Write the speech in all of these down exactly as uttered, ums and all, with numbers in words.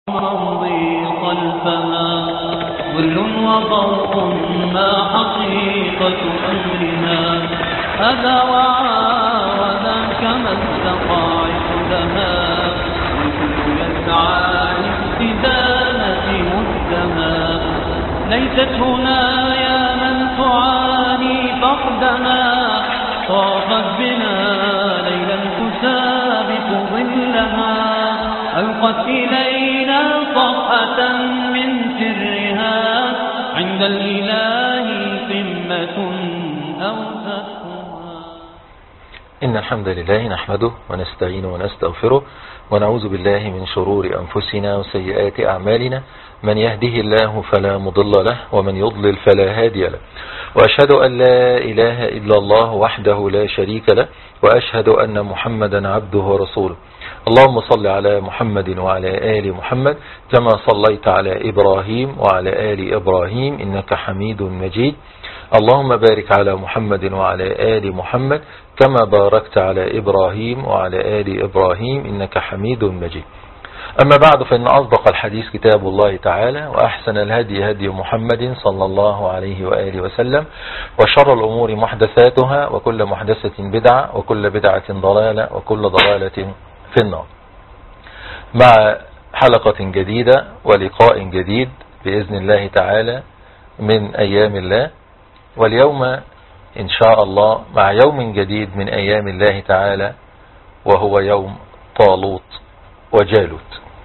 أمضي خلفها ظل وضوء ما حقيقة أمرها هذا وذاك ما استطاعت لها والكل يسعى لاستدانة مدها ليست هنا يا من تعاني فقدها طافت بنا ليلا تسابق ظلها ألقت إلينا صفحة من سرها عند الإله قمة أوسطها. إن الحمد لله نحمده ونستعين ونستغفره ونعوذ بالله من شرور أنفسنا وسيئات أعمالنا من يهده الله فلا مضل له ومن يضلل فلا هادي له وأشهد أن لا إله إلا الله وحده لا شريك له وأشهد أن محمدا عبده ورسوله. اللهم صل على محمد وعلى آل محمد كما صليت على إبراهيم وعلى آل إبراهيم إنك حميد مجيد. اللهم بارك على محمد وعلى آل محمد كما باركت على إبراهيم وعلى آل إبراهيم إنك حميد مجيد. أما بعد فإن أصدق الحديث كتاب الله تعالى وأحسن الهدي هدي محمد صلى الله عليه وآله وسلم وشر الأمور محدثاتها وكل محدثة بدعة وكل بدعة ضلالة وكل ضلالة في النار. مع حلقة جديدة ولقاء جديد بإذن الله تعالى من أيام الله، واليوم إن شاء الله مع يوم جديد من أيام الله تعالى وهو يوم طالوت وجالوت.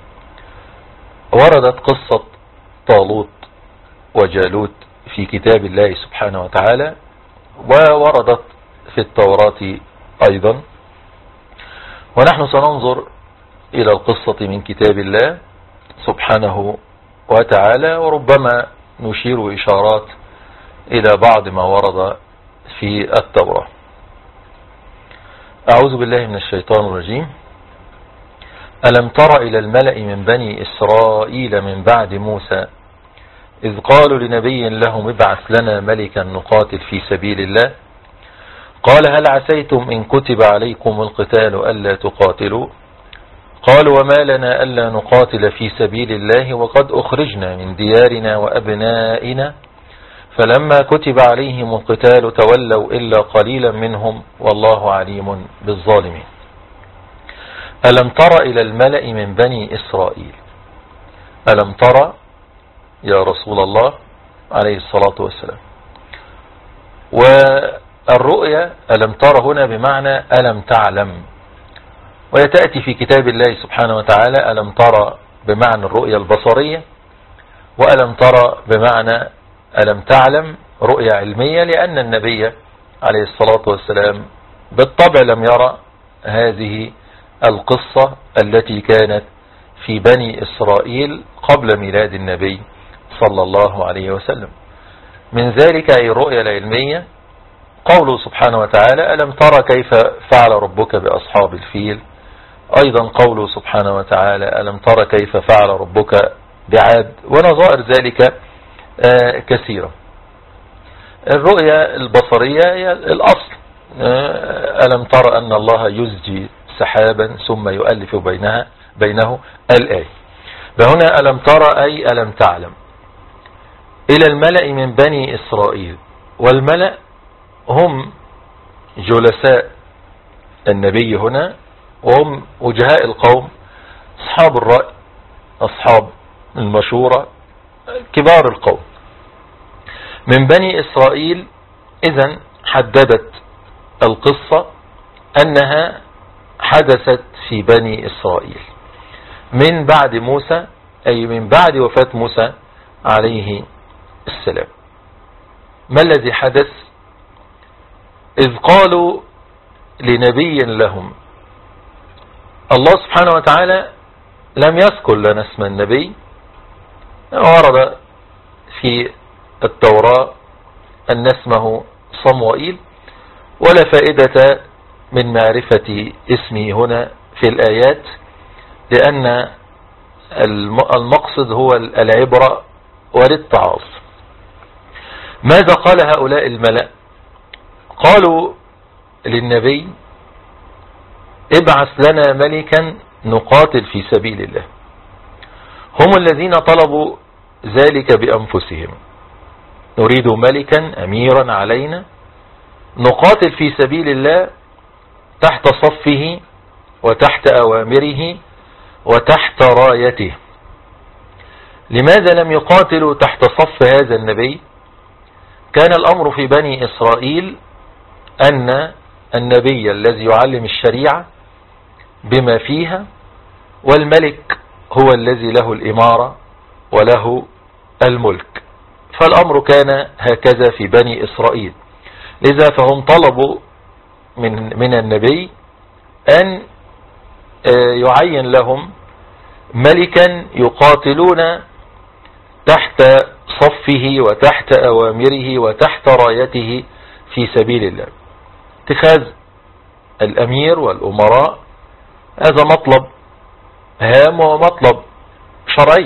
وردت قصة طالوت وجالوت في كتاب الله سبحانه وتعالى، ووردت في التوراة أيضا، ونحن سننظر إلى القصة من كتاب الله سبحانه وتعالى، وربما نشير إشارات إلى بعض ما ورد في التوراة. أعوذ بالله من الشيطان الرجيم. ألم تر إلى الملأ من بني إسرائيل من بعد موسى إذ قالوا لنبي لهم ابعث لنا ملكا نقاتل في سبيل الله قال هل عسيتم إن كتب عليكم القتال ألا تقاتلوا قالوا وما لنا ألا نقاتل في سبيل الله وقد أخرجنا من ديارنا وأبنائنا فلما كتب عليهم القتال تولوا إلا قليلا منهم والله عليم بالظالمين. ألم تر إلى الملأ من بني إسرائيل. ألم تر يا رسول الله عليه الصلاة والسلام. والرؤيا ألم تر هنا بمعنى ألم تعلم، ويتأتي في كتاب الله سبحانه وتعالى ألم تر بمعنى الرؤيا البصرية، وألم تر بمعنى ألم تعلم رؤيا علمية، لأن النبي عليه الصلاة والسلام بالطبع لم يرى هذه القصة التي كانت في بني إسرائيل قبل ميلاد النبي صلى الله عليه وسلم. من ذلك أي الرؤيا العلمية قوله سبحانه وتعالى ألم ترى كيف فعل ربك بأصحاب الفيل، أيضا قوله سبحانه وتعالى ألم ترى كيف فعل ربك بعاد، ونظائر ذلك كثيرة. الرؤيا البصرية هي الأصل. ألم ترى أن الله يزجي سحابا ثم يؤلف بينها بينه الآية. فهنا ألم ترى أي ألم تعلم. إلى الملأ من بني إسرائيل، والملأ هم جلساء النبي هنا، وهم وجهاء القوم، أصحاب الرأي، أصحاب المشورة، كبار القوم من بني إسرائيل. إذن حددت القصة أنها حدثت في بني إسرائيل من بعد موسى، أي من بعد وفاة موسى عليه السلام. ما الذي حدث؟ إذ قالوا لنبي لهم. الله سبحانه وتعالى لم يذكر لنا اسم النبي، ورد في التوراة أن اسمه صموئيل، ولا فائدة من معرفة اسمه هنا في الآيات، لأن المقصد هو العبرة والاتعاظ. ماذا قال هؤلاء الملأ؟ قالوا للنبي ابعث لنا ملكا نقاتل في سبيل الله. هم الذين طلبوا ذلك بأنفسهم. نريد ملكا أميرا علينا نقاتل في سبيل الله تحت صفه وتحت أوامره وتحت رايته. لماذا لم يقاتلوا تحت صف هذا النبي؟ كان الأمر في بني إسرائيل أن النبي الذي يعلم الشريعة بما فيها، والملك هو الذي له الإمارة وله الملك. فالأمر كان هكذا في بني إسرائيل، لذا فهم طلبوا من, من النبي أن يعين لهم ملكا يقاتلون تحت صفه وتحت أوامره وتحت رايته في سبيل الله. اتخاذ الأمير والأمراء هذا مطلب هام ومطلب شرعي.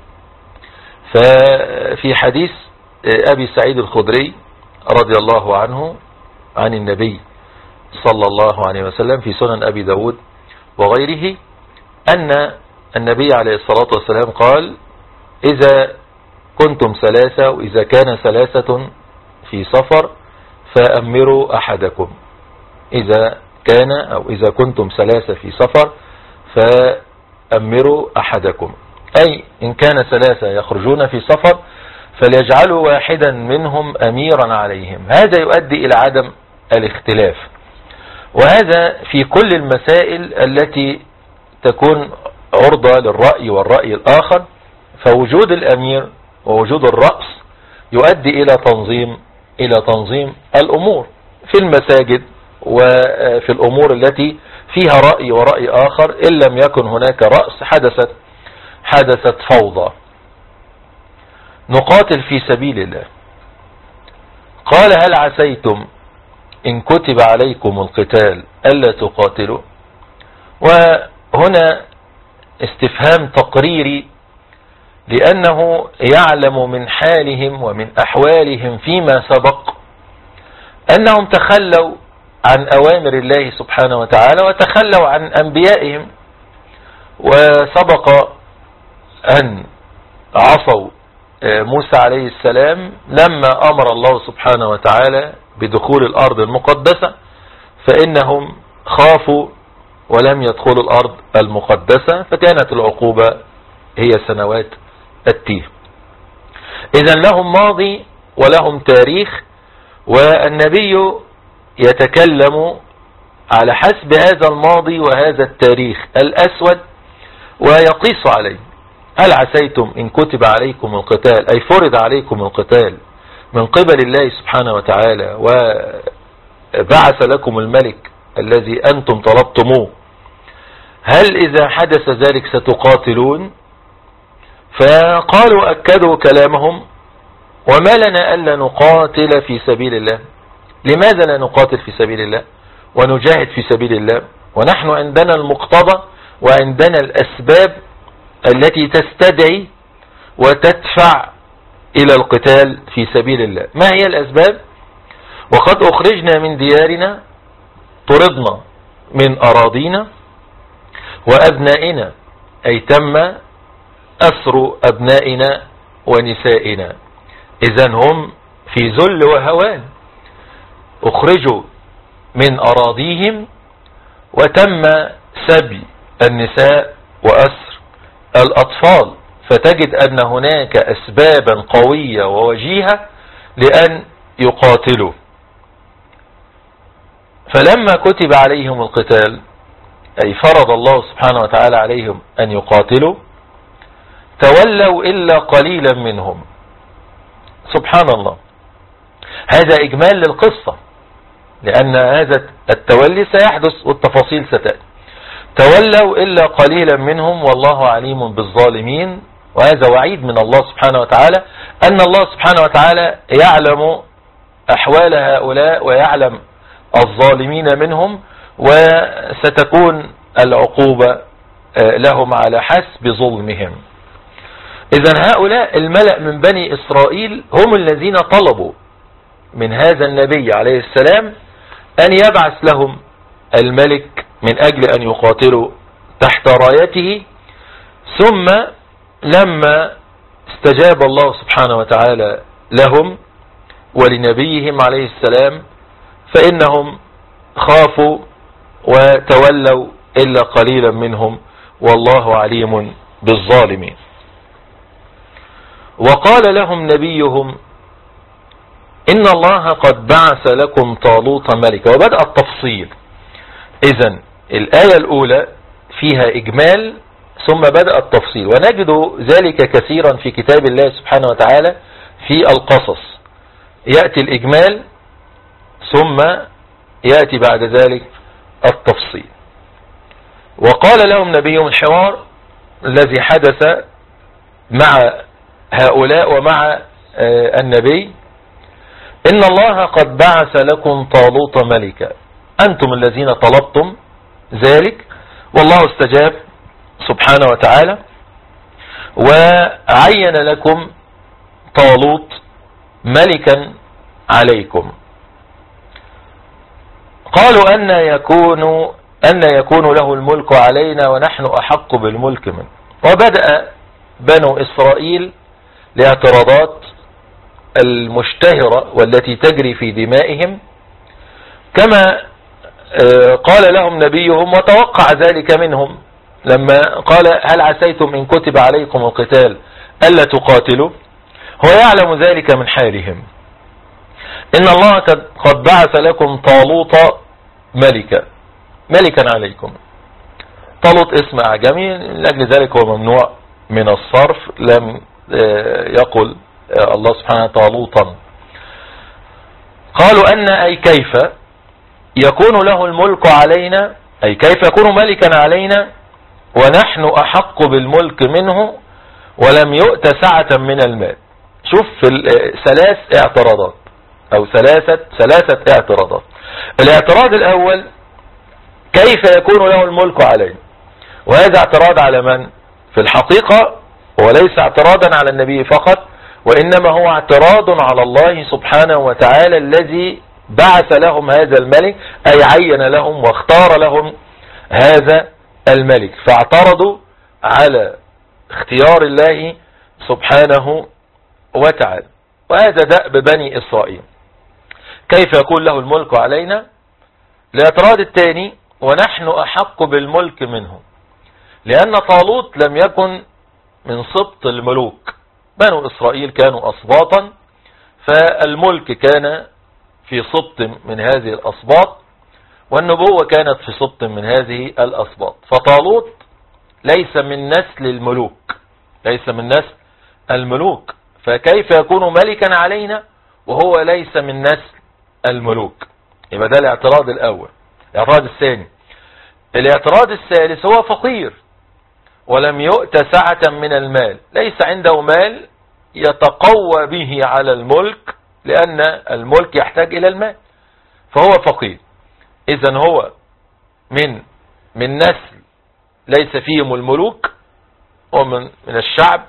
ففي حديث أبي سعيد الخدري رضي الله عنه عن النبي صلى الله عليه وسلم في سنن أبي داود وغيره أن النبي عليه الصلاة والسلام قال: إذا كنتم ثلاثة وإذا كان ثلاثة في سفر فأمروا أحدكم. إذا كان أو إذا كنتم ثلاثة في سفر فأمروا أحدكم، أي إن كان ثلاثة يخرجون في سفر فليجعلوا واحدا منهم أميرا عليهم. هذا يؤدي إلى عدم الاختلاف، وهذا في كل المسائل التي تكون عرضة للرأي والرأي الآخر. فوجود الأمير ووجود الرأس يؤدي إلى تنظيم إلى تنظيم الأمور في المساجد وفي الأمور التي فيها رأي ورأي آخر. إن لم يكن هناك رأس حدثت حدثت فوضى. نقاتل في سبيل الله. قال: هل عسيتم إن كتب عليكم القتال ألا تقاتلوا؟ وهنا استفهام تقريري، لأنه يعلم من حالهم ومن أحوالهم فيما سبق أنهم تخلوا عن أوامر الله سبحانه وتعالى وتخلوا عن أنبيائهم، وسبق أن عصوا موسى عليه السلام لما أمر الله سبحانه وتعالى بدخول الأرض المقدسة، فإنهم خافوا ولم يدخلوا الأرض المقدسة، فكانت العقوبة هي سنوات التيه. إذن لهم ماضي ولهم تاريخ، والنبي يتكلم على حسب هذا الماضي وهذا التاريخ الأسود ويقيس عليه. هل عسيتم إن كتب عليكم القتال، أي فرض عليكم القتال من قبل الله سبحانه وتعالى وبعث لكم الملك الذي أنتم طلبتموه، هل إذا حدث ذلك ستقاتلون؟ فقالوا أكدوا كلامهم: وما لنا ألا نقاتل في سبيل الله؟ لماذا لا نقاتل في سبيل الله ونجاهد في سبيل الله ونحن عندنا المقتضى وعندنا الأسباب التي تستدعي وتدفع إلى القتال في سبيل الله؟ ما هي الأسباب؟ وقد أخرجنا من ديارنا، طردنا من أراضينا، وأبنائنا أي تم أسر أبنائنا ونسائنا. إذن هم في ذل وهوان، أخرجوا من أراضيهم وتم سبي النساء وأسر الأطفال. فتجد أن هناك أسبابا قوية ووجيهة لأن يقاتلوا. فلما كتب عليهم القتال، أي فرض الله سبحانه وتعالى عليهم أن يقاتلوا، تولوا إلا قليلا منهم. سبحان الله، هذا إجمال للقصة، لأن هذا التولي سيحدث والتفاصيل ستأتي. تولوا إلا قليلا منهم والله عليم بالظالمين. وهذا وعيد من الله سبحانه وتعالى، أن الله سبحانه وتعالى يعلم أحوال هؤلاء ويعلم الظالمين منهم، وستكون العقوبة لهم على حسب ظلمهم. إذن هؤلاء الملأ من بني إسرائيل هم الذين طلبوا من هذا النبي عليه السلام أن يبعث لهم الملك من أجل أن يقاتلوا تحت رايته، ثم لما استجاب الله سبحانه وتعالى لهم ولنبيهم عليه السلام فإنهم خافوا وتولوا إلا قليلا منهم والله عليم بالظالمين. وقال لهم نبيهم إن الله قد بعث لكم طالوت ملكا. وبدأ التفصيل. إذن الآية الأولى فيها إجمال ثم بدأ التفصيل، ونجد ذلك كثيرا في كتاب الله سبحانه وتعالى في القصص. يأتي الإجمال ثم يأتي بعد ذلك التفصيل. وقال لهم نبيهم الحوار الذي حدث مع هؤلاء ومع النبي إن الله قد بعث لكم طالوت ملكا، أنتم الذين طلبتم ذلك والله استجاب سبحانه وتعالى وعين لكم طالوت ملكا عليكم. قالوا أن يكون أن يكون له الملك علينا ونحن أحق بالملك منه. وبدأ بنو إسرائيل لاعتراضات المشتهرة والتي تجري في دمائهم كما قال لهم نبيهم وتوقع ذلك منهم لما قال هل عسيتم إن كتب عليكم القتال ألا تقاتلوا. هو يعلم ذلك من حالهم. إن الله قد بعث لكم طالوت ملكا ملكا عليكم. طالوت اسم أعجمي لأجل ذلك هو ممنوع من الصرف. لم يقل الله سبحانه طالوتا. قالوا أن أي كيف يكون له الملك علينا، أي كيف يكون ملكا علينا ونحن أحق بالملك منه ولم يؤت سعة من المال. شوف في ثلاث اعتراضات أو ثلاثة ثلاثة اعتراضات. الاعتراض الأول كيف يكون له الملك علينا، وهذا اعتراض على من؟ في الحقيقة وليس اعتراضا على النبي فقط، وإنما هو اعتراض على الله سبحانه وتعالى الذي بعث لهم هذا الملك، أي عين لهم واختار لهم هذا الملك، فاعترضوا على اختيار الله سبحانه وتعالى. وهذا دأب بني إسرائيل. كيف يكون له الملك علينا؟ الاعتراض الثاني ونحن أحق بالملك منه، لأن طالوت لم يكن من سبط الملوك. بنو إسرائيل كانوا أسباطا، فالملك كان في سبط من هذه الأسباط والنبوة كانت في سبط من هذه الأسباط. فطالوت ليس من نسل الملوك، ليس من نسل الملوك، فكيف يكون ملكا علينا وهو ليس من نسل الملوك؟ يبقى ده الاعتراض الأول. الاعتراض الثاني، الاعتراض الثالث هو فقير ولم يؤت سعة من المال، ليس عنده مال يتقوى به على الملك، لأن الملك يحتاج إلى المال، فهو فقير. إذن هو من من نسل ليس فيهم الملوك ومن من الشعب،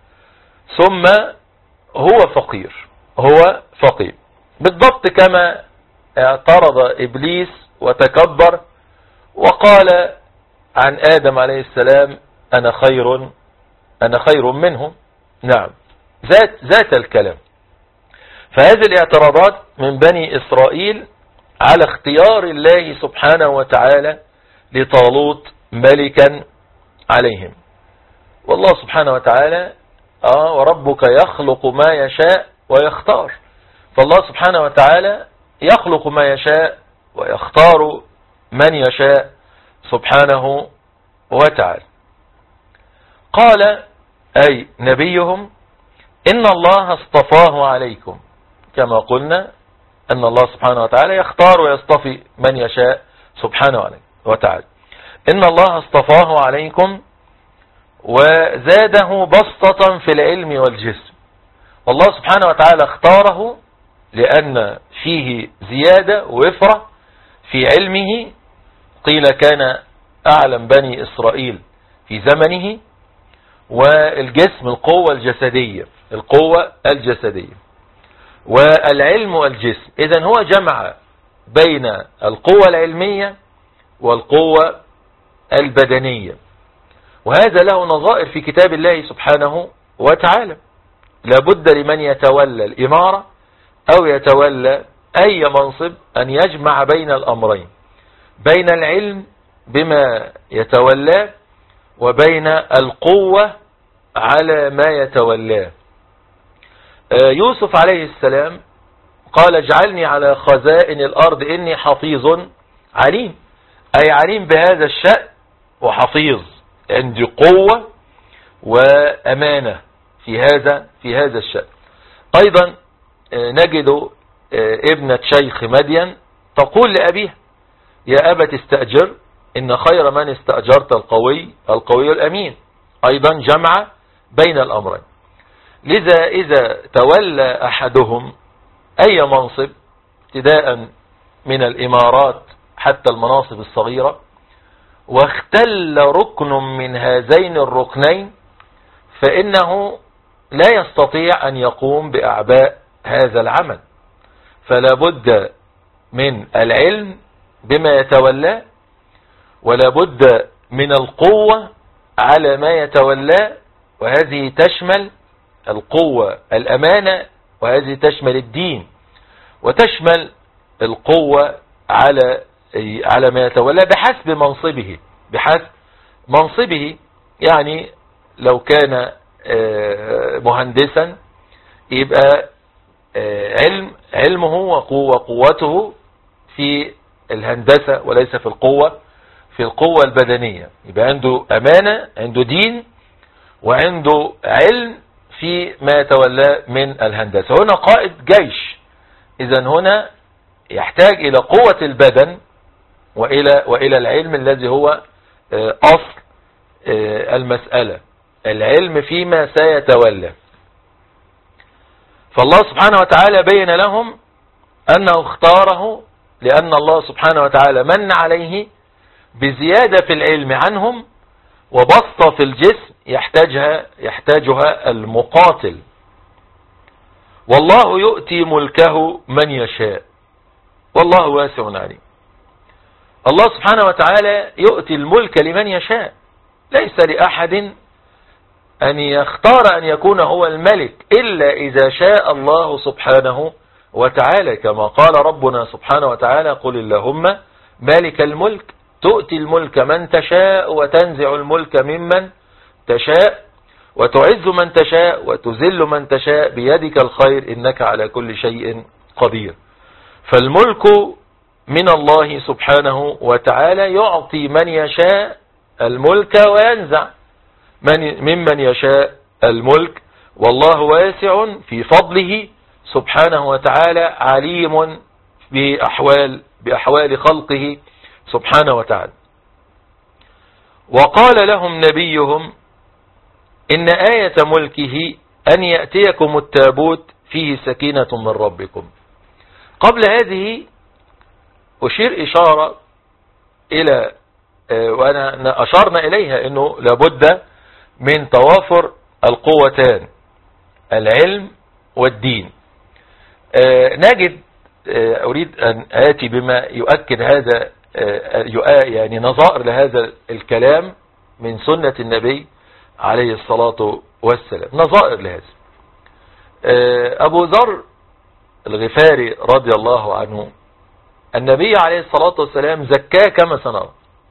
ثم هو فقير، هو فقير بالضبط كما اعترض إبليس وتكبر وقال عن آدم عليه السلام أنا خير أنا خير منه. نعم، ذات ذات الكلام. فهذه الاعتراضات من بني إسرائيل على اختيار الله سبحانه وتعالى لطالوت ملكا عليهم. والله سبحانه وتعالى آه وربك يخلق ما يشاء ويختار. فالله سبحانه وتعالى يخلق ما يشاء ويختار من يشاء سبحانه وتعالى. قال أي نبيهم إن الله اصطفاه عليكم، كما قلنا أن الله سبحانه وتعالى يختار ويصطفي من يشاء سبحانه وتعالى. إن الله اصطفاه عليكم وزاده بسطة في العلم والجسم. والله سبحانه وتعالى اختاره لأن فيه زيادة ووفرة في علمه. قيل كان أعلم بني إسرائيل في زمنه. والجسم القوة الجسدية، القوة الجسدية والعلم والجسم. إذن هو جمع بين القوة العلمية والقوة البدنية. وهذا له نظائر في كتاب الله سبحانه وتعالى. لابد لمن يتولى الإمارة أو يتولى أي منصب أن يجمع بين الأمرين، بين العلم بما يتولاه وبين القوة على ما يتولاه. يوسف عليه السلام قال اجعلني على خزائن الأرض إني حفيظ عليم، أي عليم بهذا الشأن وحفيظ، عندي قوة وأمانة في هذا في هذا الشأن. أيضا نجد ابنة شيخ مدين تقول لأبيها يا أبت استأجر إن خير من استأجرت القوي القوي الأمين. أيضا جمع بين الأمرين. لذا إذا تولى أحدهم أي منصب ابتداء من الإمارات حتى المناصب الصغيرة واختل ركن من هذين الركنين فإنه لا يستطيع أن يقوم بأعباء هذا العمل. فلا بد من العلم بما يتولاه، ولا بد من القوة على ما يتولاه، وهذه تشمل القوة الأمانة، وهذه تشمل الدين، وتشمل القوة على على ما يتولاه بحسب منصبه بحسب منصبه. يعني لو كان مهندسا يبقى علم علمه وقوته في الهندسة وليس في القوة في القوة البدنية. يبقى عنده أمانة، عنده دين، وعنده علم في ما يتولاه من الهندسة. هنا قائد جيش، إذن هنا يحتاج إلى قوة البدن وإلى وإلى العلم الذي هو أصل المسألة، العلم فيما سيتولى. فالله سبحانه وتعالى بين لهم أنه اختاره لأن الله سبحانه وتعالى من عليه بزيادة في العلم عنهم وبسطة في الجسم يحتاجها يحتاجها المقاتل. والله يؤتي ملكه من يشاء والله واسع عليم. الله سبحانه وتعالى يؤتي الملك لمن يشاء، ليس لأحد أن يختار أن يكون هو الملك إلا إذا شاء الله سبحانه وتعالى، كما قال ربنا سبحانه وتعالى قل اللهم مالك الملك تؤتي الملك من تشاء وتنزع الملك ممن تشاء وتعز من تشاء وتذل من تشاء بيدك الخير إنك على كل شيء قدير. فالملك من الله سبحانه وتعالى يعطي من يشاء الملك وينزع من ممن يشاء الملك، والله واسع في فضله سبحانه وتعالى عليم بأحوال بأحوال خلقه سبحانه وتعالى. وقال لهم نبيهم إن آية ملكه أن يأتيكم التابوت فيه سكينة من ربكم. قبل هذه أشير إشارة إلى وأنا أشارنا إليها أنه لابد من توافر القوتان العلم والدين. نجد أريد أن آتي بما يؤكد هذا يعني نظائر لهذا الكلام من سنة النبي عليه الصلاة والسلام. نظائر لهذا أبو ذر الغفاري رضي الله عنه النبي عليه الصلاة والسلام زكاه كما سنرى،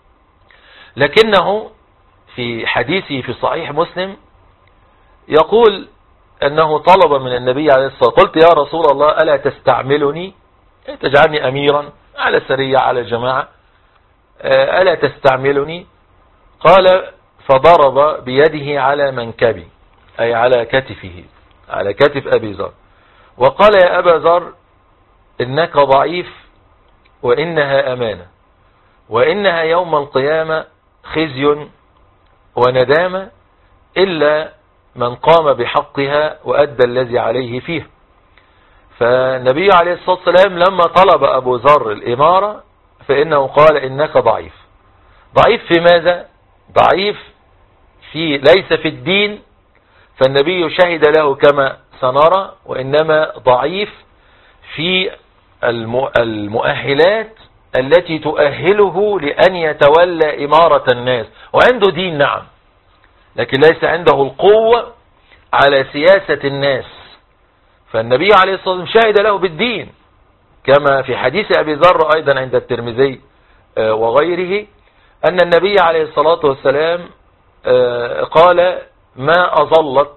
لكنه في حديثه في صحيح مسلم يقول أنه طلب من النبي عليه الصلاة والسلام قلت يا رسول الله ألا تستعملني تجعلني أميرا على سرية على جماعة ألا تستعملني؟ قال فضرب بيده على منكبي أي على كتفه على كتف أبي ذر وقال يا أبا ذر إنك ضعيف وإنها أمانة وإنها يوم القيامة خزي وندامة إلا من قام بحقها وأدى الذي عليه فيه. فالنبي عليه الصلاة والسلام لما طلب أبو ذر الإمارة فإنه قال إنك ضعيف. ضعيف في ماذا؟ ضعيف في ليس في الدين فالنبي شهد له كما سنرى، وإنما ضعيف في المؤهلات التي تؤهله لأن يتولى إمارة الناس. وعنده دين نعم، لكن ليس عنده القوة على سياسة الناس. فالنبي عليه الصلاة والسلام شهد له بالدين، كما في حديث أبي ذر أيضا عند الترمذي وغيره، أن النبي عليه الصلاة والسلام قال: ما أظلت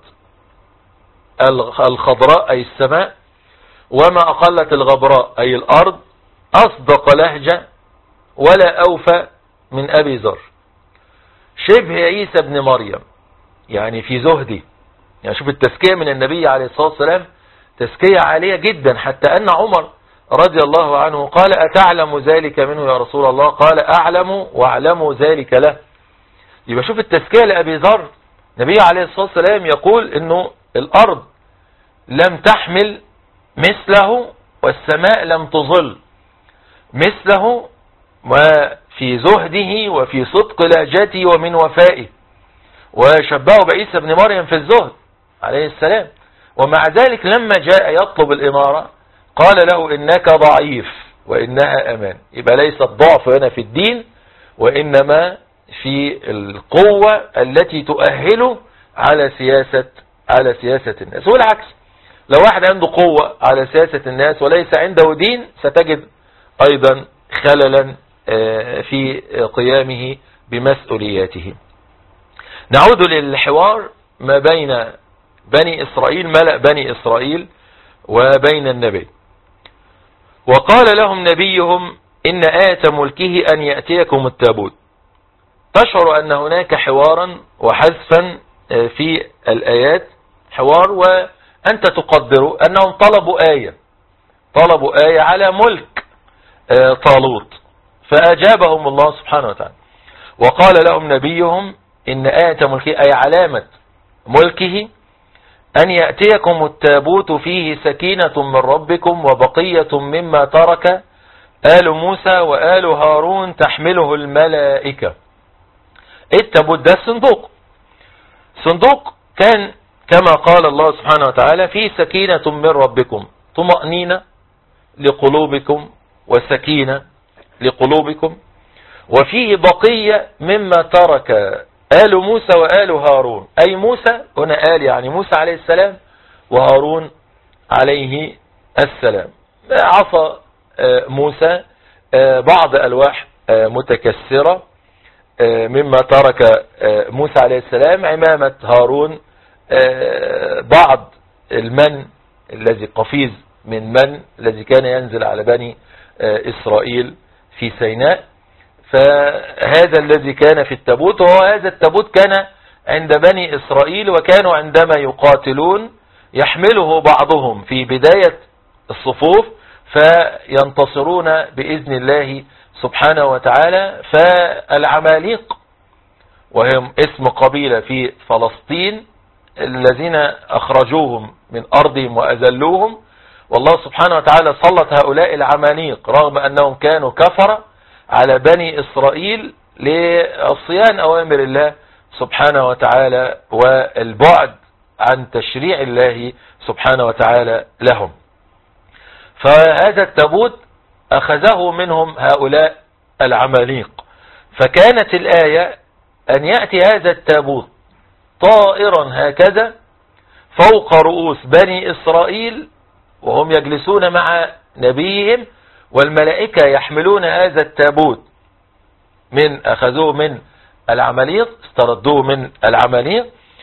الخضراء أي السماء وما أقلت الغبراء أي الأرض أصدق لهجة ولا أوفى من أبي ذر، شبه عيسى بن مريم، يعني في زهدي. يعني شوف التزكية من النبي عليه الصلاة والسلام، تزكية عالية جدا، حتى أن عمر رضي الله عنه قال: أتعلم ذلك منه يا رسول الله؟ قال: أعلم واعلموا ذلك له. يبقى شوف التزكية لأبي ذر، النبي عليه الصلاة والسلام يقول إنه الأرض لم تحمل مثله والسماء لم تظل مثله، وفي زهده وفي صدق لهجته ومن وفائه، وشبهه بعيسى بن مريم في الزهد عليه السلام. ومع ذلك لما جاء يطلب الإمارة قال له: إنك ضعيف وإنها أمان. يبقى ليس الضعف هنا في الدين، وإنما في القوة التي تؤهله على سياسة على سياسة الناس. والعكس، لو واحد عنده قوة على سياسة الناس وليس عنده دين ستجد أيضا خللا في قيامه بمسؤولياته. نعود للحوار ما بين بني إسرائيل، ملأ بني إسرائيل وبين النبي. وقال لهم نبيهم: إن آية ملكه أن يأتيكم التابوت. تشعر أن هناك حوارا وحذفا في الآيات، حوار، وأنت تقدر أنهم طلبوا آية طلبوا آية على ملك طالوت، فأجابهم الله سبحانه وتعالى وقال لهم نبيهم: إن آية ملكه أي علامة ملكه أن يأتيكم التابوت فيه سكينة من ربكم وبقية مما ترك آل موسى وآل هارون تحمله الملائكة. التابوت ده الصندوق، صندوق كان كما قال الله سبحانه وتعالى: فيه سكينة من ربكم، طمأنينة لقلوبكم وسكينة لقلوبكم، وفيه بقية مما ترك آل موسى وآل هارون، أي موسى هنا آل يعني موسى عليه السلام وهارون عليه السلام. عصا موسى بعض ألواح متكسرة مما ترك موسى عليه السلام، عمامة هارون بعض المن الذي قفيز من من الذي كان ينزل على بني إسرائيل في سيناء. فهذا الذي كان في التابوت، وهو هذا التابوت كان عند بني إسرائيل، وكانوا عندما يقاتلون يحمله بعضهم في بداية الصفوف فينتصرون بإذن الله سبحانه وتعالى. فالعماليق وهم اسم قبيلة في فلسطين الذين أخرجوهم من أرضهم وأذلوهم، والله سبحانه وتعالى سلط هؤلاء العماليق رغم أنهم كانوا كفرة على بني إسرائيل لعصيان أوامر الله سبحانه وتعالى والبعد عن تشريع الله سبحانه وتعالى لهم. فهذا التابوت أخذه منهم هؤلاء العماليق، فكانت الآية أن يأتي هذا التابوت طائرا هكذا فوق رؤوس بني إسرائيل وهم يجلسون مع نبيهم، والملائكة يحملون هذا التابوت من أخذوه من العماليق، استردوه من العماليق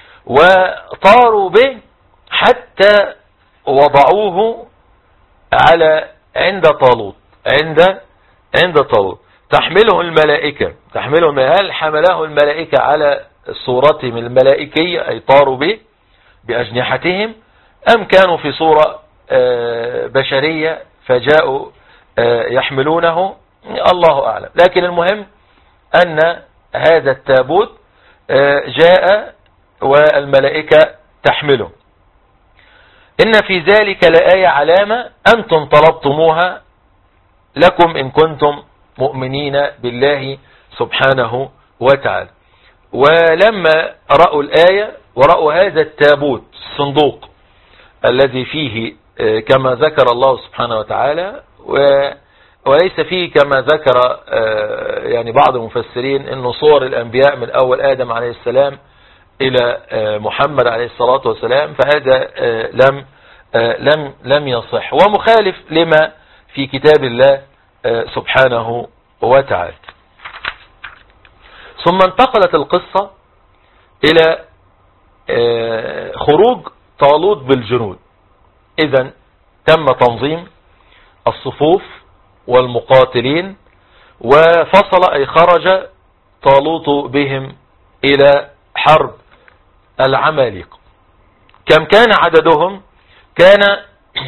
وطاروا به حتى وضعوه على عند طالوت عند عند طالوت تحمله الملائكة تحمله هل حمله الملائكة على صورتهم الملائكية أي طاروا به بأجنحتهم، أم كانوا في صورة بشرية فجاءوا يحملونه؟ الله أعلم. لكن المهم أن هذا التابوت جاء والملائكة تحمله. إن في ذلك لآية علامة أنتم طلبتموها لكم إن كنتم مؤمنين بالله سبحانه وتعالى. ولما رأوا الآية ورأوا هذا التابوت الصندوق الذي فيه كما ذكر الله سبحانه وتعالى، وليس فيه كما ذكر يعني بعض المفسرين انه صور الانبياء من اول ادم عليه السلام إلى محمد عليه الصلاة والسلام، فهذا لم لم لم يصح ومخالف لما في كتاب الله سبحانه وتعالى. ثم انتقلت القصة إلى خروج طالوت بالجنود. إذن تم تنظيم الصفوف والمقاتلين، وفصل أي خرج طالوت بهم إلى حرب العمالقة. كم كان عددهم؟ كان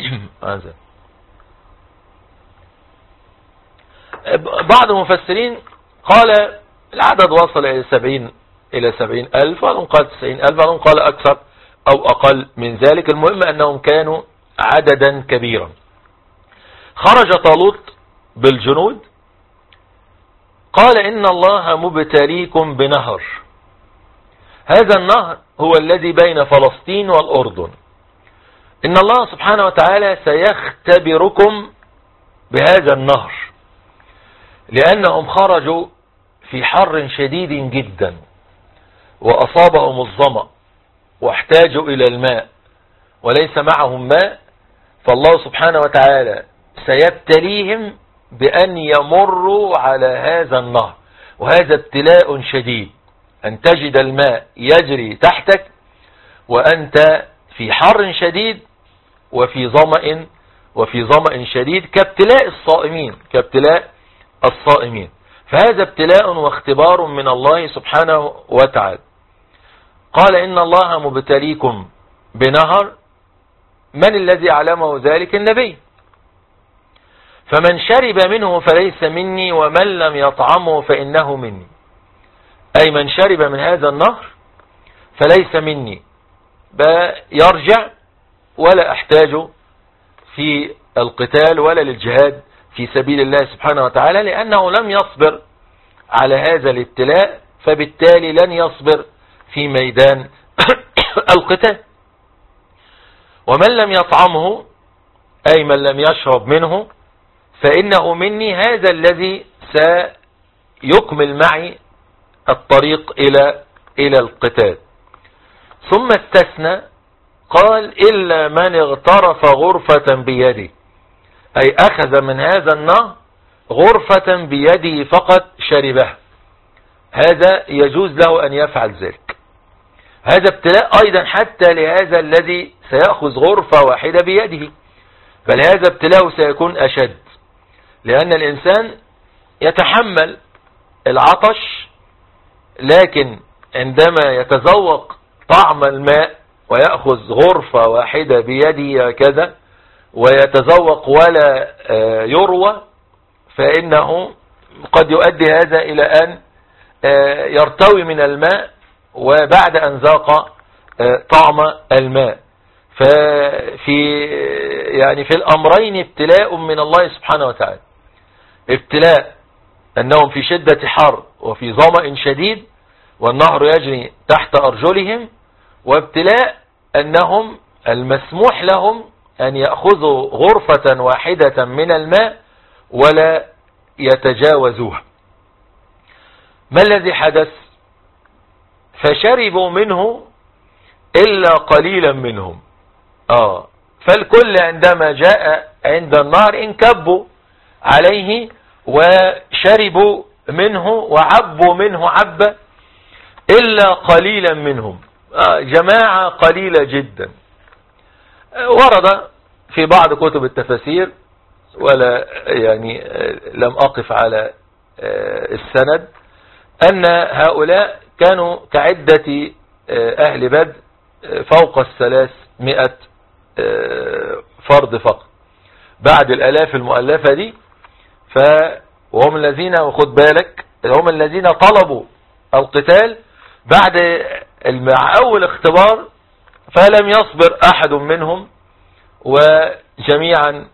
بعض المفسرين قال العدد وصل إلى سبعين إلى سبعين ألف، بعضهم قال تسعين ألف، بعضهم قال أكثر أو أقل من ذلك. المهم أنهم كانوا عددا كبيرا. خرج طالوت بالجنود، قال إن الله مبتليكم بنهر، هذا النهر هو الذي بين فلسطين والأردن، إن الله سبحانه وتعالى سيختبركم بهذا النهر، لأنهم خرجوا في حر شديد جدا وأصابهم الظمأ واحتاجوا إلى الماء وليس معهم ماء، فالله سبحانه وتعالى سيبتليهم بأن يمروا على هذا النهر. وهذا ابتلاء شديد، أن تجد الماء يجري تحتك وأنت في حر شديد وفي ظمأ وفي ظمأ شديد، كابتلاء الصائمين كابتلاء الصائمين فهذا ابتلاء واختبار من الله سبحانه وتعالى. قال إن الله مبتليكم بنهر، من الذي علمه ذلك؟ النبي. فمن شرب منه فليس مني ومن لم يطعمه فإنه مني، أي من شرب من هذا النهر فليس مني، يرجع ولا أحتاج في القتال ولا للجهاد في سبيل الله سبحانه وتعالى، لأنه لم يصبر على هذا الابتلاء، فبالتالي لن يصبر في ميدان القتال. ومن لم يطعمه أي من لم يشرب منه فإنه مني، هذا الذي سيكمل معي الطريق إلى إلى القتال. ثم استثنى قال إلا من اغترف غرفة بيده، أي أخذ من هذا النهر غرفة بيده فقط شربها، هذا يجوز له أن يفعل ذلك. هذا ابتلاء أيضا حتى لهذا الذي سيأخذ غرفة واحدة بيده، بل هذا ابتلاء سيكون أشد، لأن الإنسان يتحمل العطش، لكن عندما يتذوق طعم الماء ويأخذ غرفة واحدة بيده هكذا ويتذوق ولا يروى، فإنه قد يؤدي هذا إلى أن يرتوي من الماء وبعد أن ذاق طعم الماء. ففي يعني في الأمرين ابتلاء من الله سبحانه وتعالى، ابتلاء أنهم في شدة حر وفي ظمأ شديد والنهر يجري تحت أرجلهم، وابتلاء أنهم المسموح لهم أن يأخذوا غرفة واحدة من الماء ولا يتجاوزوها. ما الذي حدث؟ فشربوا منه إلا قليلا منهم. آه فالكل عندما جاء عند النهر انكبوا عليه وشربوا منه وعبوا منه عبا إلا قليلا منهم، آه جماعة قليلة جدا. آه ورد في بعض كتب التفاسير، ولا يعني آه لم أقف على آه السند، أن هؤلاء كانوا كعدة آه أهل بدر آه فوق الثلاثمائة آه فرد فقط بعد الألاف المؤلفة دي. ف وهم الذين، وخد بالك، هم الذين طلبوا القتال بعد مع أول اختبار، فلم يصبر أحد منهم وجميعا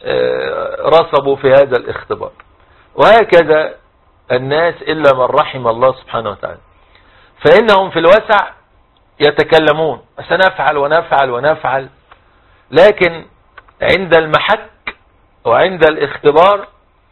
رسبوا في هذا الاختبار. وهكذا الناس إلا من رحم الله سبحانه وتعالى، فإنهم في الوسع يتكلمون سنفعل ونفعل ونفعل، لكن عند المحك وعند الاختبار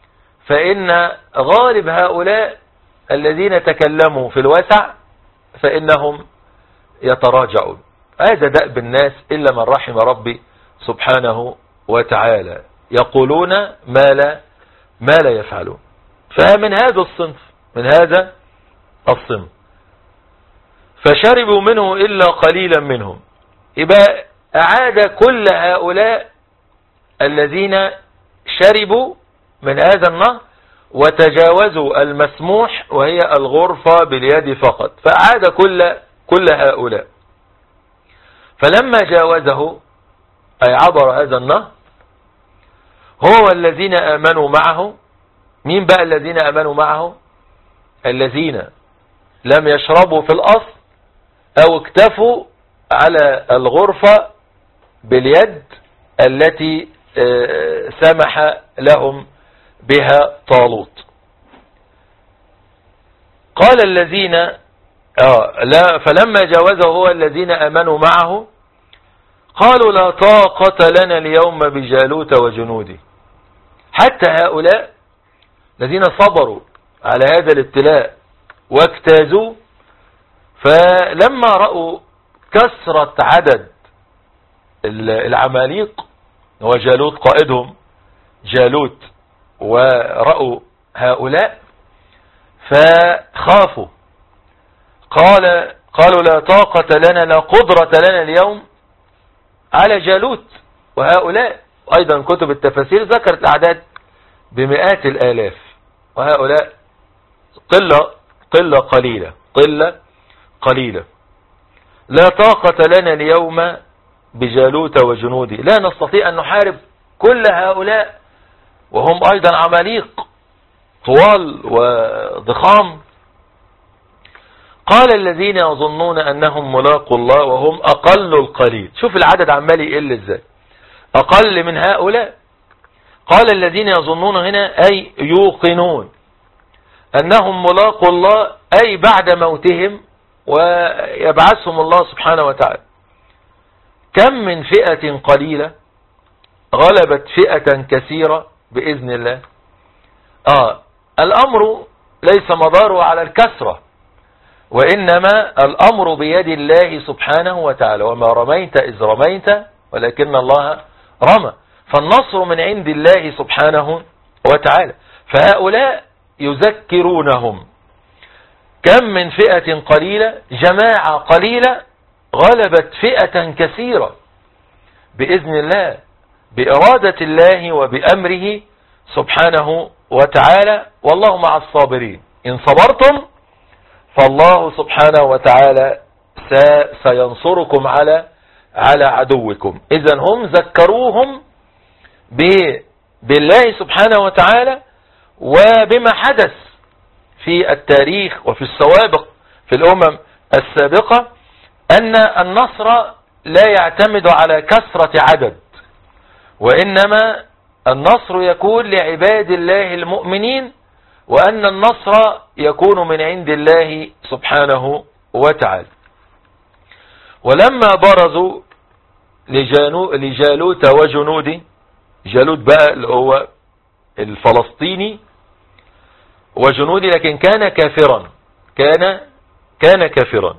فإن غالب هؤلاء الذين تكلموا في الوسع فإنهم يتراجعون. هذا دأب الناس إلا من رحم ربي سبحانه وتعالى، يقولون ما لا ما لا يفعلون. فمن هذا الصنف من هذا الصنف فشربوا منه إلا قليلا منهم. يبقى أعاد كل هؤلاء الذين شربوا من هذا النهر وتجاوزوا المسموح وهي الغرفة باليد فقط، فأعاد كل كل هؤلاء. فلما جاوزه أي عبر هذا النهر هو الذين آمنوا معه. مين بقى الذين آمنوا معه؟ الذين لم يشربوا في الأصل أو اكتفوا على الغرفة باليد التي سمح لهم بها طالوت. قال الذين آه لا فلما جاوزه هو الذين آمنوا معه قالوا لا طاقة لنا اليوم بجالوت وجنوده. حتى هؤلاء الذين صبروا على هذا الابتلاء واجتازوا، فلما رأوا كثرة عدد العماليق وجالوت قائدهم جالوت، ورأوا هؤلاء فخافوا. قال قالوا لا طاقة لنا لا قدرة لنا اليوم على جالوت وهؤلاء. أيضا كتب التفاسير ذكرت الأعداد بمئات الآلاف، وهؤلاء قلة قلة قليلة قلة قليلة. لا طاقة لنا اليوم بجالوت وجنوده، لا نستطيع أن نحارب كل هؤلاء وهم أيضا عماليق طوال وضخام. قال الذين يظنون أنهم ملاقوا الله وهم أقل القليل. شوف العدد عمال يقل ازاي، أقل من هؤلاء. قال الذين يظنون هنا أي يوقنون أنهم ملاقوا الله، أي بعد موتهم ويبعثهم الله سبحانه وتعالى. كم من فئة قليلة غلبت فئة كثيرة بإذن الله. آه الأمر ليس مداره على الكثرة، وإنما الأمر بيد الله سبحانه وتعالى. وما رميت إذ رميت ولكن الله رمى، فالنصر من عند الله سبحانه وتعالى. فهؤلاء يذكرونهم كم من فئة قليلة، جماعة قليلة غلبت فئة كثيرة بإذن الله، بإرادة الله وبأمره سبحانه وتعالى. والله مع الصابرين، إن صبرتم فالله سبحانه وتعالى سينصركم على على عدوكم. إذن هم ذكروهم بالله سبحانه وتعالى وبما حدث في التاريخ وفي السوابق في الأمم السابقة، أن النصر لا يعتمد على كثرة عدد، وإنما النصر يكون لعباد الله المؤمنين، وأن النصر يكون من عند الله سبحانه وتعالى. ولما برزوا لجالوت وجنوده، جالوت بقى اللي هو الفلسطيني وجنودي، لكن كان كافرا كان كان كافرا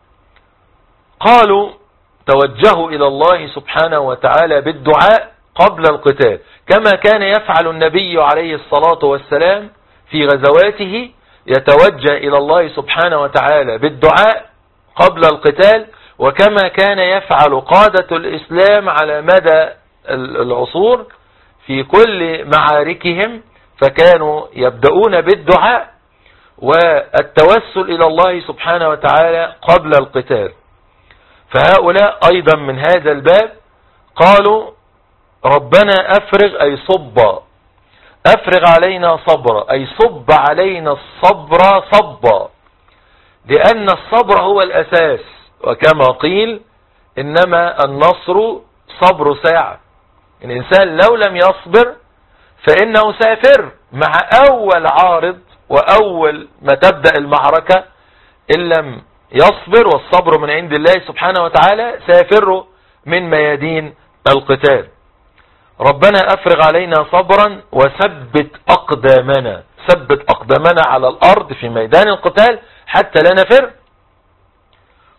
قالوا توجهوا إلى الله سبحانه وتعالى بالدعاء قبل القتال، كما كان يفعل النبي عليه الصلاة والسلام في غزواته، يتوجه إلى الله سبحانه وتعالى بالدعاء قبل القتال، وكما كان يفعل قادة الإسلام على مدى العصور في كل معاركهم، فكانوا يبدأون بالدعاء والتوسل إلى الله سبحانه وتعالى قبل القتال. فهؤلاء أيضا من هذا الباب قالوا ربنا أفرغ أي صب أفرغ علينا صبرا، أي صب علينا الصبر صبا، لأن الصبر هو الأساس، وكما قيل إنما النصر صبر ساعة. الإنسان لو لم يصبر فإنه سافر مع أول عارض وأول ما تبدأ المعركة، إن لم يصبر والصبر من عند الله سبحانه وتعالى سافر من ميادين القتال. ربنا أفرغ علينا صبرا وثبت أقدامنا، ثبت أقدامنا على الأرض في ميدان القتال حتى لا نفر.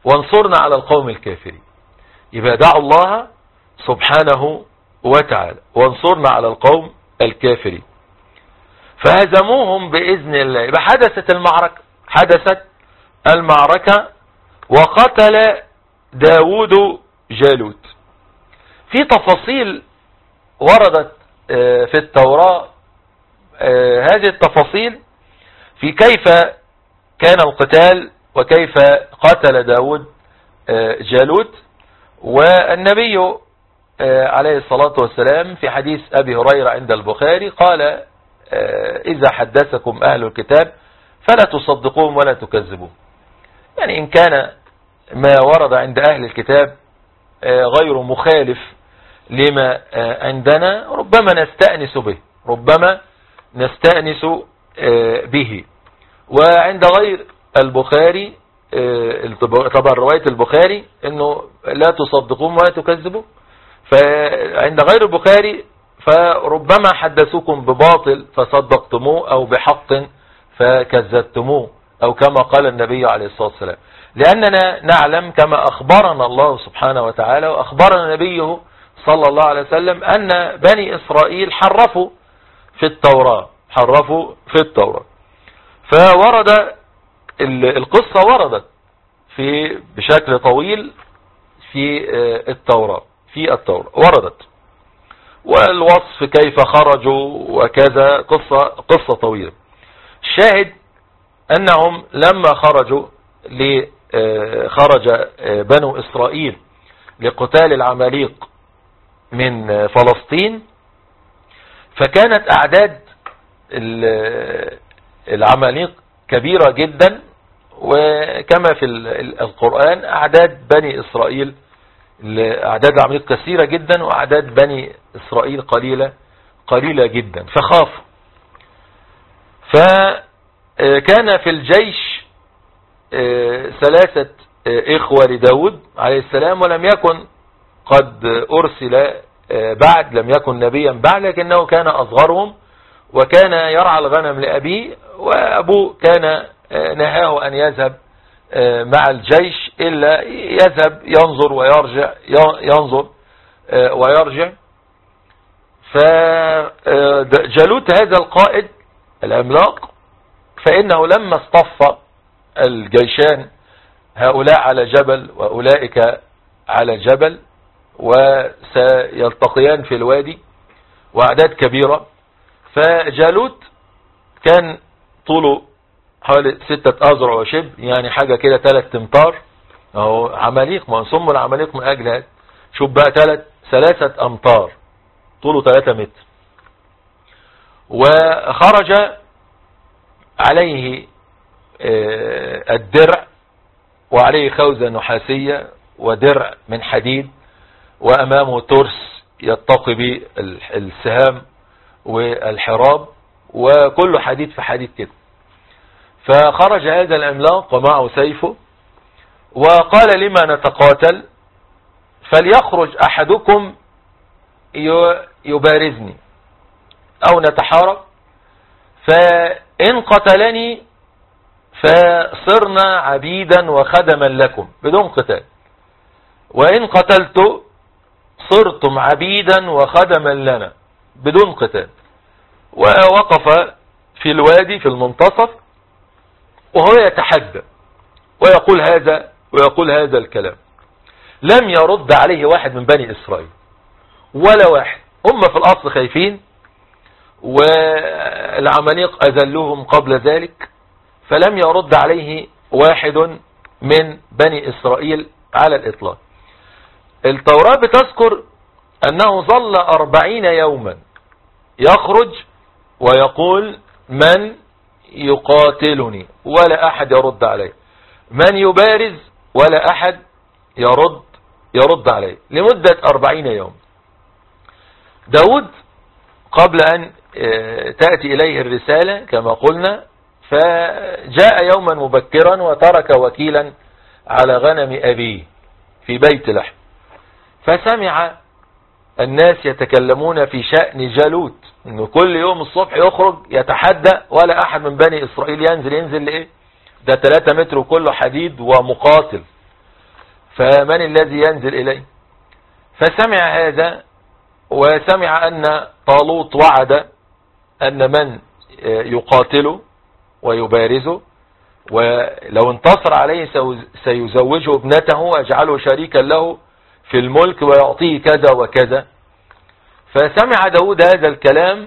وانصرنا على القوم الكافرين. يبقى دعوا الله سبحانه وتعالى وانصرنا على القوم الكافرين، فهزموهم بإذن الله. يبقى حدثت المعركة حدثت المعركة وقتل داود جالوت. في تفاصيل وردت في التوراة، هذه التفاصيل في كيف كان القتال وكيف قتل داود جالوت. والنبي عليه الصلاة والسلام في حديث أبي هريرة عند البخاري قال: إذا حدثكم أهل الكتاب فلا تصدقوهم ولا تكذبوهم. يعني إن كان ما ورد عند أهل الكتاب غير مخالف لما عندنا ربما نستأنس به ربما نستأنس به. وعند غير البخاري طبعا رواية البخاري انه لا تصدقون ولا تكذبوا، فعند غير البخاري فربما حدثوكم بباطل فصدقتموه او بحق فكذبتموه، او كما قال النبي عليه الصلاة والسلام. لأننا نعلم كما أخبرنا الله سبحانه وتعالى وأخبرنا نبيه صلى الله عليه وسلم أن بني إسرائيل حرفوا في التوراة حرفوا في التوراة. فورد القصة وردت في بشكل طويل في التوراة في التوراة وردت، والوصف كيف خرجوا وكذا قصة قصة طويلة. الشاهد أنهم لما خرجوا خرج بنو إسرائيل لقتال العماليق من فلسطين، فكانت أعداد العماليق كبيرة جدا، وكما في القرآن أعداد بني إسرائيل أعداد العماليق كثيرة جدا وأعداد بني إسرائيل قليلة قليلة جدا. فخافوا، فكان في الجيش ثلاثة إخوة لداود عليه السلام، ولم يكن قد أرسل بعد، لم يكن نبيا بعد، لكنه كان أصغرهم وكان يرعى الغنم لأبيه، وأبوه كان نهاه أن يذهب مع الجيش إلا يذهب ينظر ويرجع ينظر ويرجع. فجالوت هذا القائد العملاق فإنه لما اصطف الجيشان هؤلاء على جبل وأولئك على جبل وسيلتقيان في الوادي وأعداد كبيرة، فجالوت كان طوله حوالي ستة أذرع وشبه، يعني حاجة كده ثلاث امتار، اهو عماليق ما نسمى العماليق من أجل هذا. شوف بقى ثلاث ثلاثة أمتار طوله ثلاثة متر. وخرج عليه الدرع وعليه خوذة نحاسية ودرع من حديد، وأمامه ترس يتقي به السهام والحراب، وكله حديد في حديد كده. فخرج هذا العملاق ومعه سيفه وقال: لما نتقاتل؟ فليخرج أحدكم يبارزني أو نتحارب، فإن قتلني فصرنا عبيدا وخدما لكم بدون قتال، وإن قتلت صرتم عبيدا وخدما لنا بدون قتال. ووقف في الوادي في المنتصف وهو يتحدى ويقول هذا ويقول هذا الكلام. لم يرد عليه واحد من بني إسرائيل ولا واحد، هم في الأصل خايفين والعماليق أذلوهم قبل ذلك، فلم يرد عليه واحد من بني إسرائيل على الإطلاق. التوراة بتذكر أنه ظل أربعين يوما يخرج ويقول: من يقاتلني؟ ولا أحد يرد عليه. من يبارز؟ ولا أحد يرد يرد عليه لمدة أربعين يوم. داود قبل أن تأتي إليه الرسالة كما قلنا، فجاء يوما مبكرا وترك وكيلا على غنم أبيه في بيت لحم، فسمع الناس يتكلمون في شأن جالوت، انه كل يوم الصبح يخرج يتحدى ولا احد من بني اسرائيل ينزل ينزل لايه؟ ده ثلاثة متر وكله حديد ومقاتل. فمن الذي ينزل إليه؟ فسمع هذا، وسمع أن طالوت وعد أن من يقاتله ويبارزه ولو انتصر عليه سيزوجه ابنته ويجعله شريكا له في الملك ويعطيه كذا وكذا. فسمع داود هذا الكلام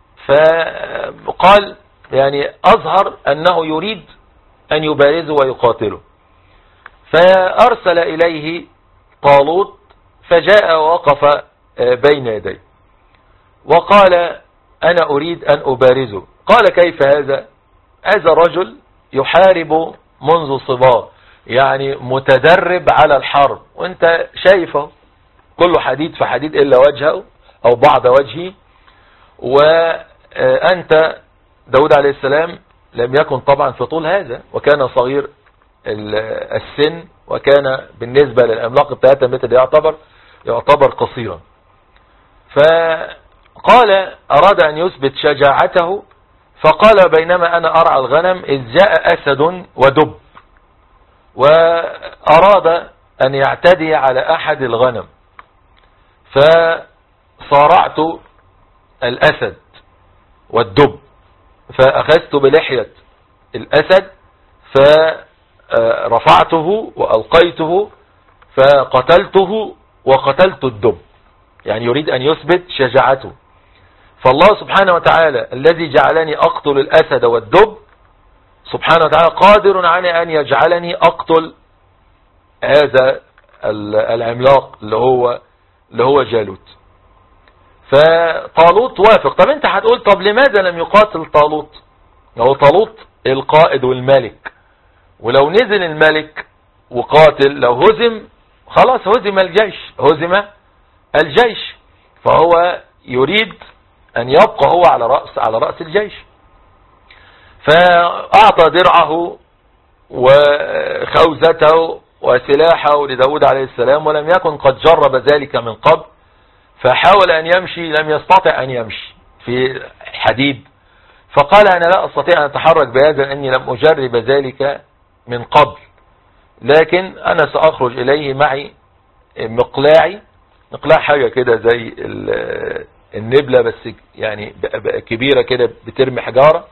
فقال يعني أظهر أنه يريد أن يبارزه ويقاتله، فأرسل إليه طالوت فجاء ووقف بين يديه وقال أنا أريد أن أبارزه. قال كيف هذا؟ هذا رجل يحارب منذ صباه، يعني متدرب على الحرب، وانت شايفه كله حديد في حديد إلا وجهه أو بعض وجهه. وأنت داود عليه السلام لم يكن طبعا في طول هذا، وكان صغير السن، وكان بالنسبة للأملاق بتاعته متر يعتبر يعتبر قصيرا. فقال أراد أن يثبت شجاعته، فقال بينما أنا أرعى الغنم إذ جاء أسد ودب وأراد أن يعتدي على أحد الغنم، فصارعت الأسد والدب، فأخذت بلحية الأسد فرفعته وألقيته فقتلته وقتلت الدب، يعني يريد أن يثبت شجاعته. فالله سبحانه وتعالى الذي جعلني أقتل الأسد والدب سبحانه وتعالى قادر على أن يجعلني أقتل هذا العملاق اللي هو اللي هو جالوت. فطالوت وافق. طب انت هتقول طب لماذا لم يقاتل طالوت؟ هو طالوت القائد والملك، ولو نزل الملك وقاتل لو هزم خلاص هزم الجيش هزم الجيش فهو يريد أن يبقى هو على رأس على رأس الجيش. فأعطى درعه وخوذته وسلاحه لداود عليه السلام، ولم يكن قد جرب ذلك من قبل، فحاول أن يمشي لم يستطع أن يمشي في حديد، فقال أنا لا أستطيع أن أتحرك بهذا لأني لم أجرب ذلك من قبل، لكن أنا سأخرج إليه معي مقلاعي. مقلاع حاجة كده زي النبلة بس يعني كبيرة كده بترمي حجارة،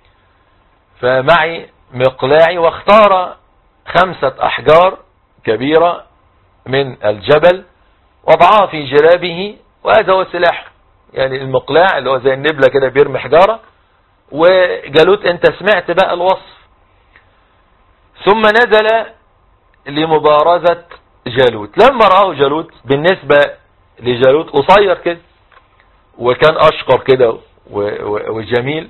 فمعي مقلاعي، واختار خمسة أحجار كبيرة من الجبل وضعها في جرابه، وهذا هو سلاح، يعني المقلاع اللي هو زي النبلة كده بيرمي حجارة. وجالوت انت سمعت بقى الوصف. ثم نزل لمبارزة جالوت. لما رآه جالوت بالنسبة لجالوت قصير كده وكان أشقر كده وجميل،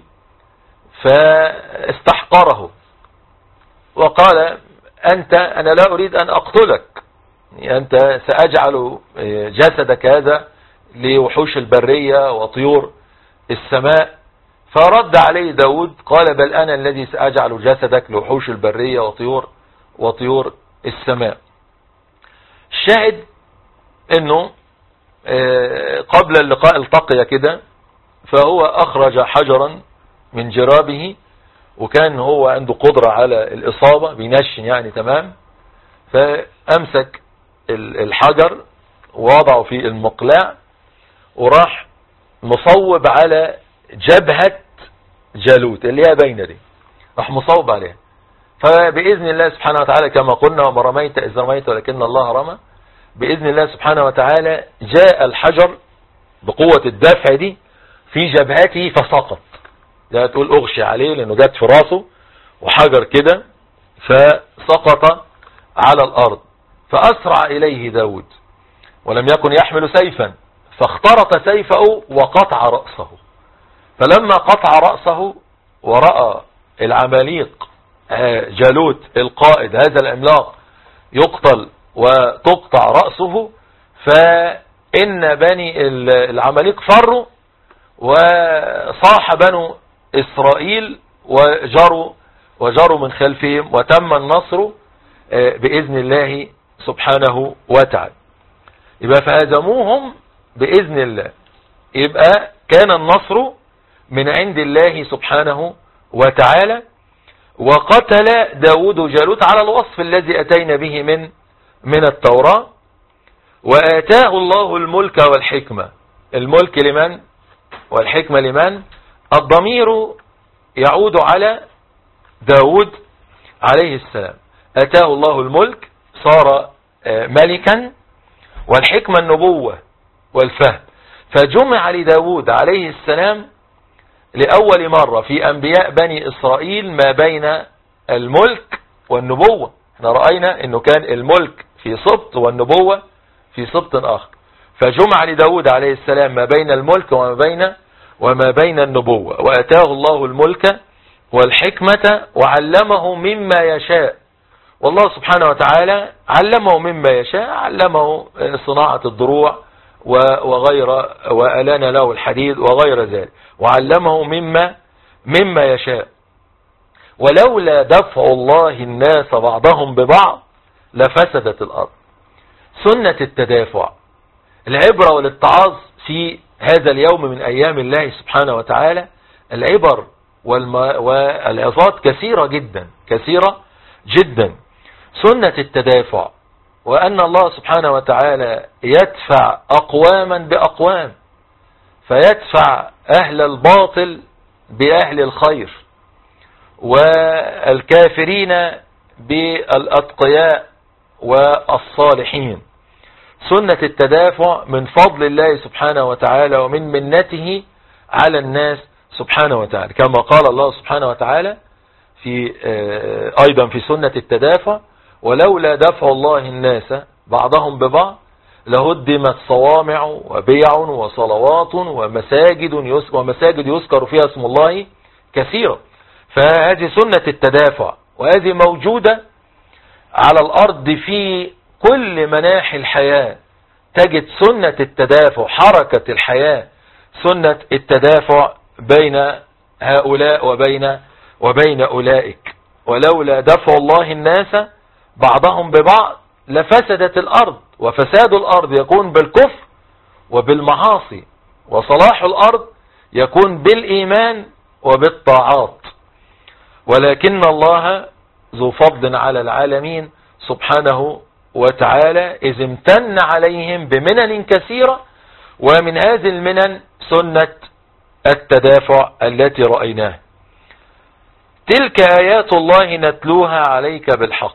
فاستحقره وقال أنت أنا لا أريد أن أقتلك، أنت سأجعل جسدك هذا لوحوش البرية وطيور السماء. فرد عليه داود قال بل أنا الذي سأجعل جسدك لوحوش البرية وطيور وطيور السماء. الشاهد انه قبل اللقاء التقي كده، فهو اخرج حجرا من جرابه، وكان هو عنده قدرة على الاصابة بينشن يعني تمام، فامسك الحجر ووضعه في المقلاع وراح مصوب على جبهة جالوت اللي هي بين دي، راح مصوب عليها. فبإذن الله سبحانه وتعالى كما قلنا وما رميت إذ رميت ولكن الله رمى، بإذن الله سبحانه وتعالى جاء الحجر بقوة الدفع دي في جبهته فسقط، لا تقول أغشي عليه لأنه جات في راسه وحجر كده، فسقط على الأرض. فأسرع إليه داود ولم يكن يحمل سيفا، فاخترط سيفه وقطع رأسه. فلما قطع رأسه ورأى العماليق جالوت القائد هذا العملاق يقتل وتقطع رأسه، فإن بني العماليق فروا وصاح بنو إسرائيل وجروا وجروا من خلفهم، وتم النصر بإذن الله سبحانه وتعالى. يبقى فهزموهم بإذن الله، يبقى كان النصر من عند الله سبحانه وتعالى. وقتل داود جالوت على الوصف الذي أتينا به من من التوراة. وآتاه الله الملك والحكمة. الملك لمن والحكمة لمن؟ الضمير يعود على داود عليه السلام. آتاه الله الملك، صار ملكا، والحكمة النبوة والفهم. فجمع لداود عليه السلام لأول مرة في أنبياء بني إسرائيل ما بين الملك والنبوة. احنا رأينا انه كان الملك في سبط والنبوة في سبط آخر، فجمع لداود عليه السلام ما بين الملك وما بين وما بين النبوة. وأتاه الله الملك والحكمة وعلمه مما يشاء. والله سبحانه وتعالى علمه مما يشاء، علمه صناعة الضروع وغير، وألان له الحديد وغير ذلك، وعلمه مما مما يشاء. ولولا دفع الله الناس بعضهم ببعض لفسدت الأرض. سنة التدافع، العبرة والاتعاظ في هذا اليوم من أيام الله سبحانه وتعالى. العبر والعظات كثيرة جدا كثيرة جدا. سنة التدافع، وأن الله سبحانه وتعالى يدفع أقواما بأقوام، فيدفع أهل الباطل بأهل الخير، والكافرين بالأتقياء والصالحين. سنة التدافع من فضل الله سبحانه وتعالى ومن منته على الناس سبحانه وتعالى، كما قال الله سبحانه وتعالى في أيضا في سنة التدافع: ولولا دفع الله الناس بعضهم ببعض لهدمت صوامع وبيع وصلوات ومساجد ومساجد يذكر فيها اسم الله كثيرا. فهذه سنة التدافع، وهذه موجودة على الأرض في كل مناحي الحياة. تجد سنة التدافع، حركة الحياة، سنة التدافع بين هؤلاء وبين وبين أولئك. ولولا دفع الله الناس بعضهم ببعض لفسدت الأرض. وفساد الأرض يكون بالكفر وبالمعاصي، وصلاح الأرض يكون بالإيمان وبالطاعات. ولكن الله ذو فضل على العالمين سبحانه وتعالى، إذ امتن عليهم بمنن كثيرة، ومن هذه المنن سنة التدافع التي رأيناها. تلك آيات الله نتلوها عليك بالحق.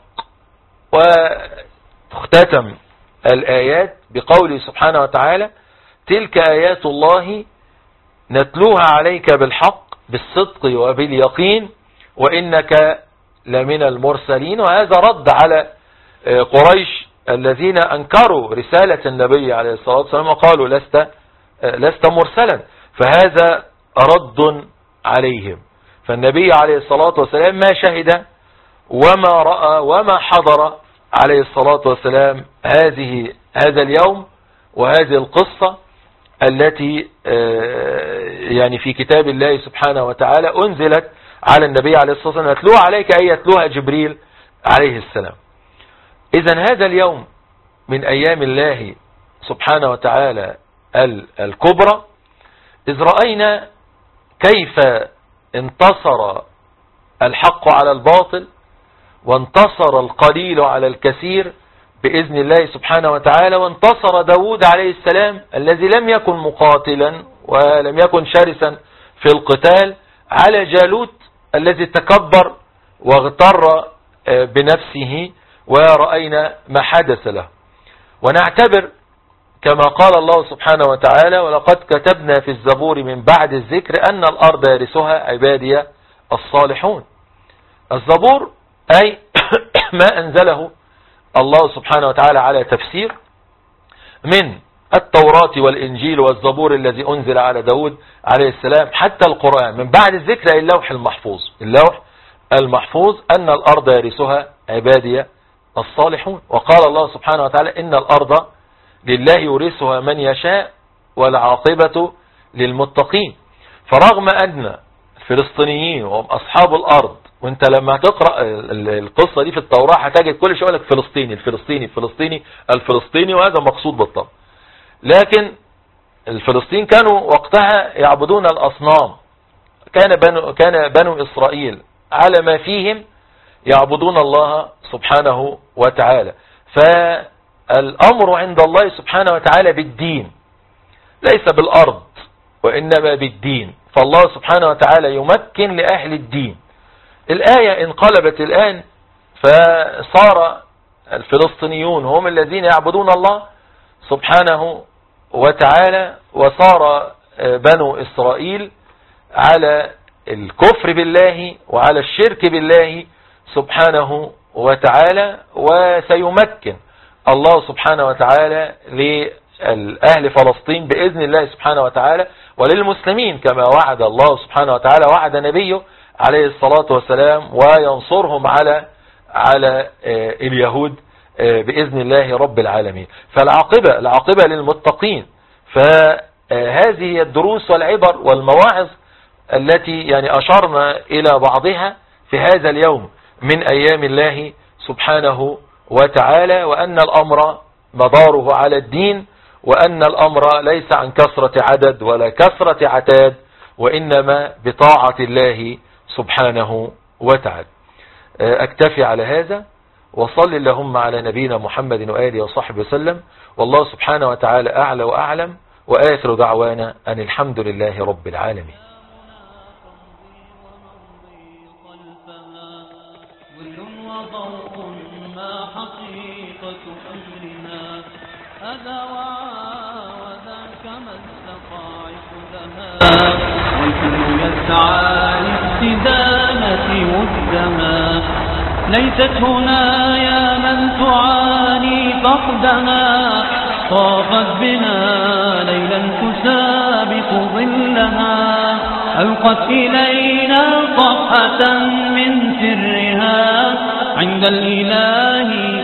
وتختتم الآيات بقوله سبحانه وتعالى: تلك آيات الله نتلوها عليك بالحق بالصدق وباليقين وإنك لمن المرسلين. وهذا رد على قريش الذين أنكروا رسالة النبي عليه الصلاة والسلام وقالوا لست لست مرسلا، فهذا رد عليهم. فالنبي عليه الصلاة والسلام ما شهد وما رأى وما حضر عليه الصلاة والسلام هذه هذا اليوم وهذه القصة التي يعني في كتاب الله سبحانه وتعالى أنزلت على النبي عليه الصلاة والسلام، يتلوها عليك أي يتلوها جبريل عليه السلام. إذن هذا اليوم من أيام الله سبحانه وتعالى الكبرى، إذ رأينا كيف انتصر الحق على الباطل، وانتصر القليل على الكثير بإذن الله سبحانه وتعالى، وانتصر داود عليه السلام الذي لم يكن مقاتلا ولم يكن شرسا في القتال على جالوت الذي تكبر واغتر بنفسه، ورأينا ما حدث له. ونعتبر كما قال الله سبحانه وتعالى: ولقد كتبنا في الزبور من بعد الذكر أن الأرض يرثها عبادي الصالحون. الزبور أي ما أنزله الله سبحانه وتعالى على تفسير من التوراة والإنجيل والزبور الذي أنزل على داود عليه السلام حتى القرآن، من بعد الذكر أي اللوح المحفوظ. اللوح المحفوظ أن الأرض يرثها عبادي الصالحون. وقال الله سبحانه وتعالى: إن الأرض لله يورثها من يشاء والعاقبة للمتقين. فرغم أن الفلسطينيين وهم أصحاب الأرض، وانت لما تقرأ القصة دي في التوراة هتجد كل شيء يقول لك فلسطيني الفلسطيني الفلسطيني الفلسطيني، وهذا مقصود بالطبع. لكن الفلسطين كانوا وقتها يعبدون الأصنام. كان بنو, كان بنو إسرائيل على ما فيهم يعبدون الله سبحانه وتعالى. فالأمر عند الله سبحانه وتعالى بالدين ليس بالأرض وإنما بالدين. فالله سبحانه وتعالى يمكن لأهل الدين. الآية انقلبت الآن، فصار الفلسطينيون هم الذين يعبدون الله سبحانه وتعالى، وصار بنو إسرائيل على الكفر بالله وعلى الشرك بالله سبحانه وتعالى. وسيمكن الله سبحانه وتعالى لأهل فلسطين بإذن الله سبحانه وتعالى وللمسلمين كما وعد الله سبحانه وتعالى، وعد نبيه عليه الصلاة والسلام، وينصرهم على على اليهود بإذن الله رب العالمين. فالعاقبة العاقبة للمتقين. فهذه هي الدروس والعبر والمواعظ التي يعني أشرنا إلى بعضها في هذا اليوم من أيام الله سبحانه وتعالى، وأن الأمر مداره على الدين، وأن الأمر ليس عن كثرة عدد ولا كثرة عتاد، وإنما بطاعة الله سبحانه وتعالى. أكتفي على هذا، وصل اللهم على نبينا محمد وآله وصحبه وسلم، والله سبحانه وتعالى أعلى وأعلم، وآخر دعوانا أن الحمد لله رب العالمين. والكل يسعى لاستدامة مجدما، ليست هنا يا من تعاني فقدها، طافت بنا ليلا تسابق ظلها، ألقت إلينا صفحة من سرها عند الإله